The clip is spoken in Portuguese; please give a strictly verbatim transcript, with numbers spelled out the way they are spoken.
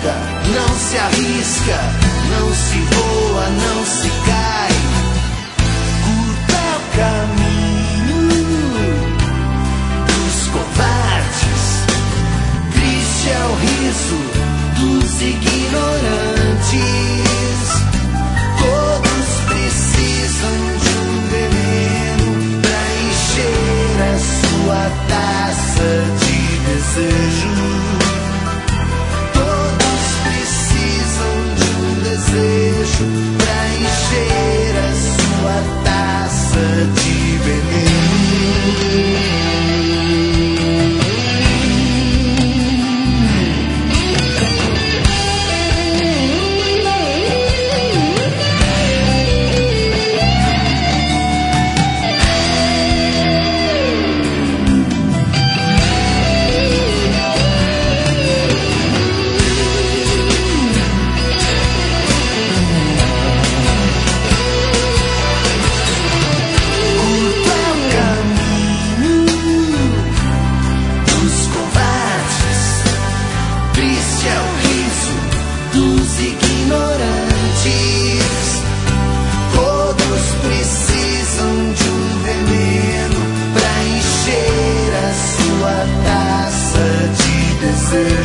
joga, não se arrisca, não se voa, não se cai. Curto é o caminho dos covardes, triste é o riso dos ignorantes. Todos precisam de um veneno pra encher a sua taça de desejo. Todos precisam de um desejo pra encher a sua taça de veneno. Taça de desejo.